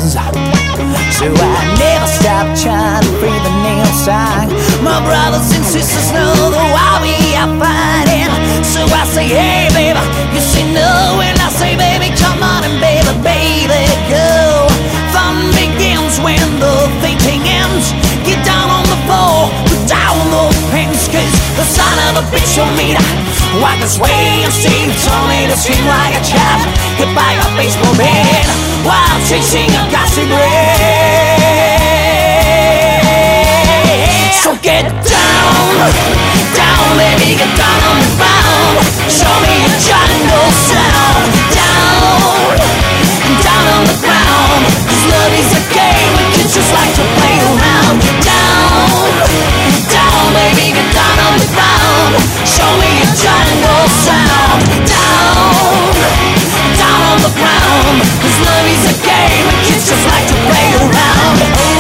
is. So I never stop trying to free the neon sign. My brothers and sisters know the why we are fighting. So I say, hey baby, you say no, and I say, baby, come on and baby, baby, go. Fun begins when the thinking ends. Get down on the floor, put down the pens, cause the son of a bitch will meet her. Walk this way and see, told me to scream like a child. Hit by a baseball bat while chasing a gossip red. So get down, down, baby, get down on the ground. Show me a jungle sound. Down, down on the ground. Cause love is a game and kids just like to play around. Down, down, baby, get down on the ground. Show me a jungle sound. Down, down on the ground. Cause love is a game and kids just like to play around.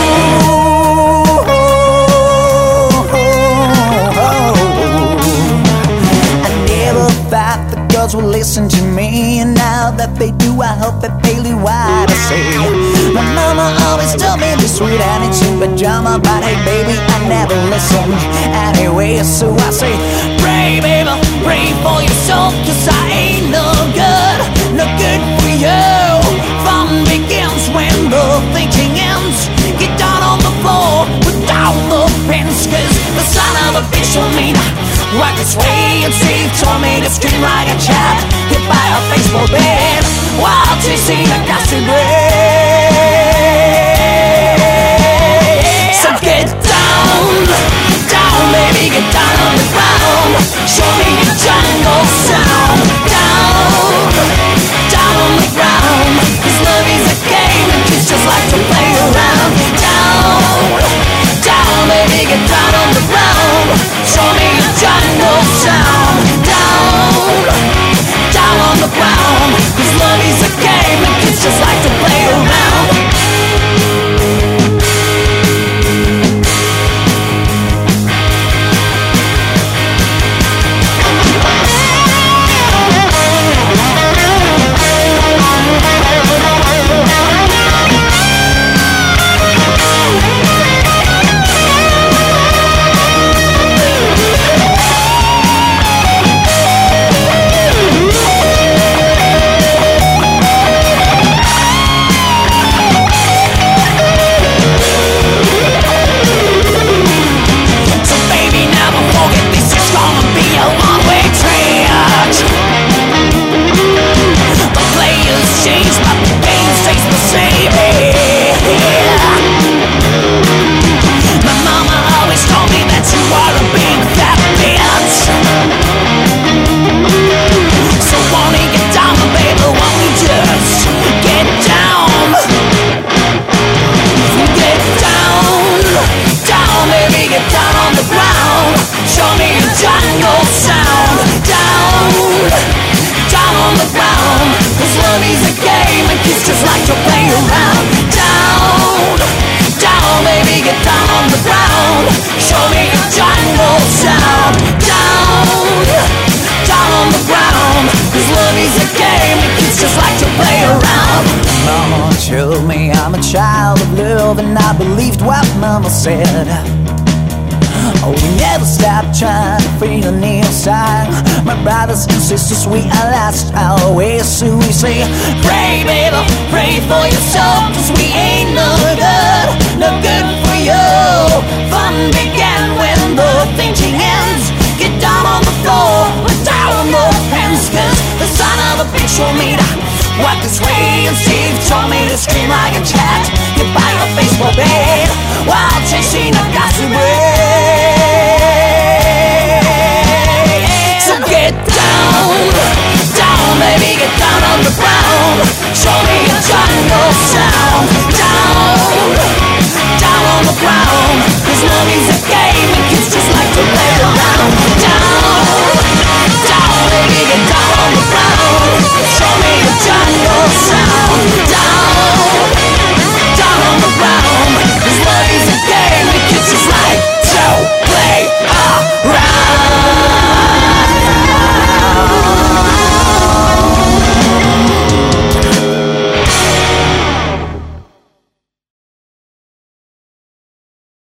Will listen to me, and now that they do, I hope that they do what I say. My mama always told me this sweet attitude pajama, but hey baby, I never listened anyway. So I say, pray baby, pray for your soul, cause I ain't no good for you. Fun begins when the thinking ends. Get down on the floor, put down the pens, cause the son of a bitch will mean walk this way and see, told me to scream like a child. Hit by a baseball bat while chasing a gossip red. So get down, down, baby, get down on the ground. Show me your jungle sound. Down, down on the ground. Cause love is a game and kids just like to play around. Down, down, baby, get down on the ground. Show me your jungle sound. Down, down on the ground. Cause love is a game and kids just like to play around. Told me I'm a child of love, and I believed what mama said. Oh, we never stopped trying to free the neon sign. My brothers and sisters, we are lost our ways. So we say, pray baby, pray for your soul, cause we ain't no good for you. Fun began when the thinking ends. Get down on the floor, put down the pens, cause the son of a bitch will meet her. Walk this way and Steve told me to scream like a cat. Get by a baseball bat while chasing a gossip red. So get down, down, baby, get down